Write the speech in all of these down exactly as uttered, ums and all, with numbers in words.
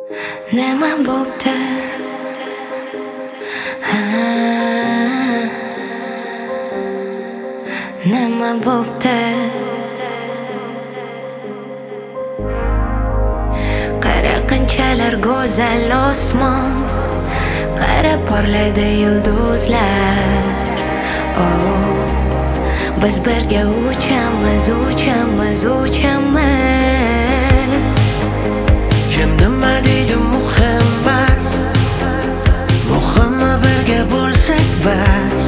nima bo'pti? Ha, nima bo'pti? Qara qanchalar go'zal osmon, qara porlaydi yulduzlar. Oh, biz birga uchamiz, uchamiz, uchamiz. Kim nima deydi muhim emas, muhimi birga bo'lsak bas.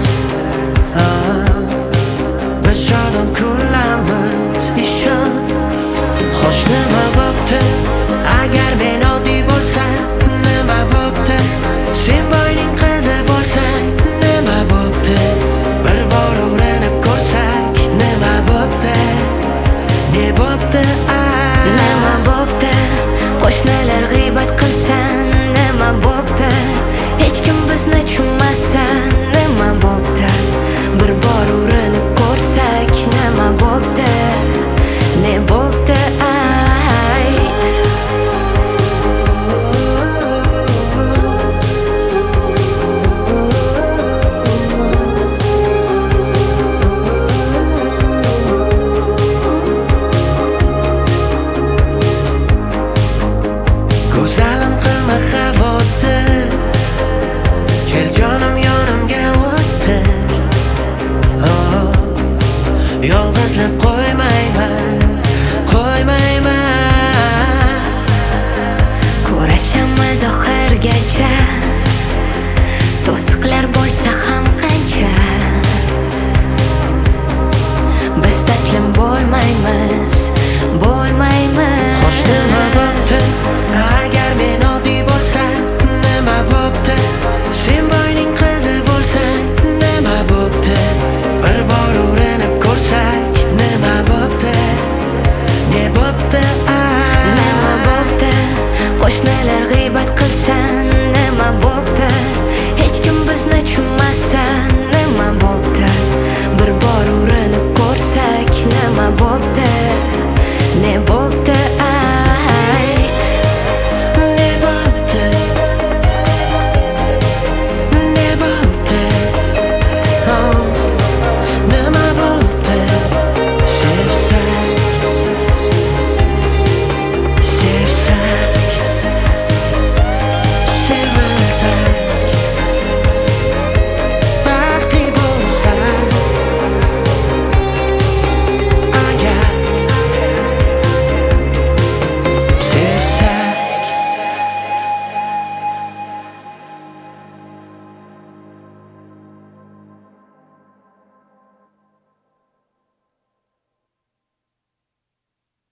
Biz shodon kunlarimiz ishon. Xo'sh nima bo'pti agar men oddiy bo'lsam? Nima bo'pti sen boyning qizi bo'lsang? Nima bo'pti bir bor urinib ko'rsak? Nima bo'pti, ne bo'pti? Nima bo'pti? Qo'shnilar g'iybat qilsa nima bo'pti? Hech kim bizni tushunmasa nima bo'pti? Bir bor urinib ko'rsak nima bo'pti? Ne bo'pti? Go'zalim qilma xavotir, kel jonim yonimga o'tir. Oh, yolg'izlab qo'ymayman, qo'ymayman. Ko'rashamiz oxirgacha, to'siqlar bo'lsa ham qancha. Biz taslim bo'lmaymiz, bo'lmaymiz. Xo'sh nima bo'pti agar men oddiy bo'lsam? Nima bo'pti sen boyning qizi bo'lsang? Nima bo'pti bir bor urinib ko'rsak? Nima bo'pti, ne bo'pti?